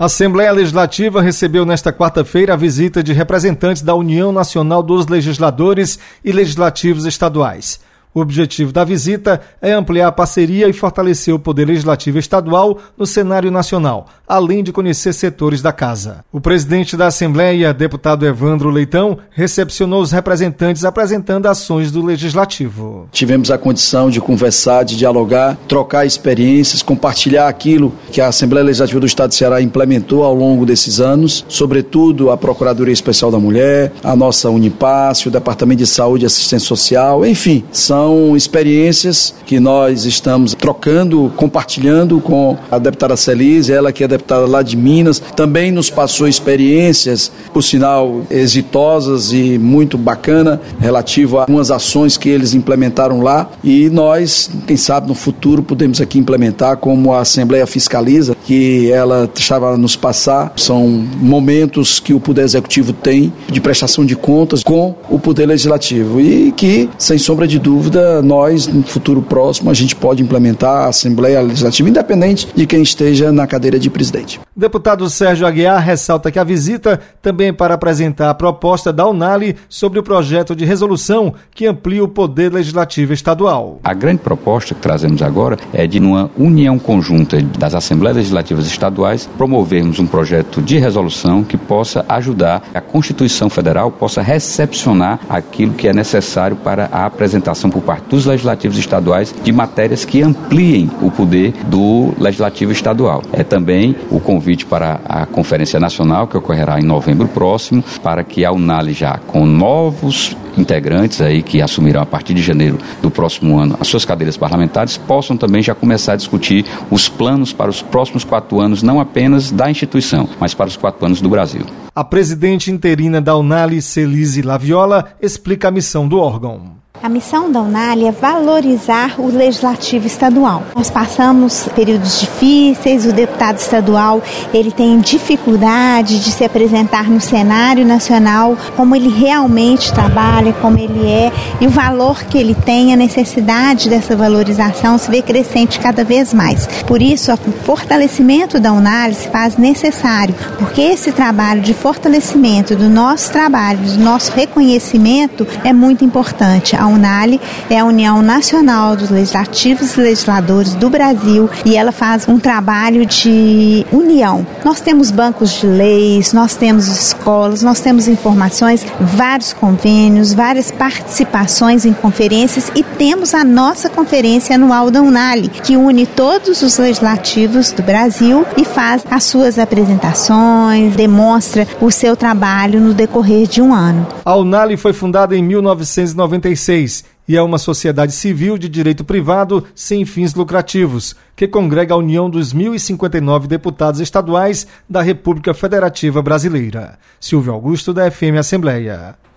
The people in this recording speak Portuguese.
A Assembleia Legislativa recebeu nesta quarta-feira a visita de representantes da União Nacional dos Legisladores e Legislativos Estaduais. O objetivo da visita é ampliar a parceria e fortalecer o poder legislativo estadual no cenário nacional, além de conhecer setores da casa. O presidente da Assembleia, deputado Evandro Leitão, recepcionou os representantes apresentando ações do Legislativo. Tivemos a condição de conversar, de dialogar, trocar experiências, compartilhar aquilo que a Assembleia Legislativa do Estado de Ceará implementou ao longo desses anos, sobretudo a Procuradoria Especial da Mulher, a nossa Unipasse, o Departamento de Saúde e Assistência Social, enfim, são experiências que nós estamos trocando, compartilhando com a deputada Celise, ela que é deputada lá de Minas, também nos passou experiências, por sinal, exitosas e muito bacana, relativo a algumas ações que eles implementaram lá, e nós, quem sabe no futuro, podemos aqui implementar, como a Assembleia Fiscaliza, que ela estava a nos passar. São momentos que o Poder Executivo tem de prestação de contas com o Poder Legislativo e que, sem sombra de dúvida, nós, no futuro próximo, a gente pode implementar a Assembleia Legislativa, independente de quem esteja na cadeira de presidente. O deputado Sérgio Aguiar ressalta que a visita também é para apresentar a proposta da UNALI sobre o projeto de resolução que amplia o poder legislativo estadual. A grande proposta que trazemos agora é de, numa união conjunta das Assembleias Legislativas estaduais, promovermos um projeto de resolução que possa ajudar a Constituição Federal, possa recepcionar aquilo que é necessário para a apresentação por parte dos legislativos estaduais de matérias que ampliem o poder do legislativo estadual. É também o convite para a Conferência Nacional, que ocorrerá em novembro próximo, para que a UNALI, já com novos integrantes aí que assumirão a partir de janeiro do próximo ano as suas cadeiras parlamentares, possam também já começar a discutir os planos para os próximos 4 anos, não apenas da instituição, mas para os 4 anos do Brasil. A presidente interina da UNALI, Celise Laviola, explica a missão do órgão. A missão da UNALI é valorizar o legislativo estadual. Nós passamos períodos difíceis, o deputado estadual ele tem dificuldade de se apresentar no cenário nacional, como ele realmente trabalha, como ele é, e o valor que ele tem, a necessidade dessa valorização se vê crescente cada vez mais. Por isso, o fortalecimento da UNALI se faz necessário, porque esse trabalho de fortalecimento do nosso trabalho, do nosso reconhecimento é muito importante. A UNALI é a União Nacional dos Legislativos e Legisladores do Brasil e ela faz um trabalho de união. Nós temos bancos de leis, nós temos escolas, nós temos informações, vários convênios, várias participações em conferências e temos a nossa conferência anual da UNALI, que une todos os legislativos do Brasil e faz as suas apresentações, demonstra o seu trabalho no decorrer de um ano. A UNALI foi fundada em 1996 e é uma sociedade civil de direito privado sem fins lucrativos, que congrega a união dos 1.059 deputados estaduais da República Federativa Brasileira. Silvio Augusto, da FM Assembleia.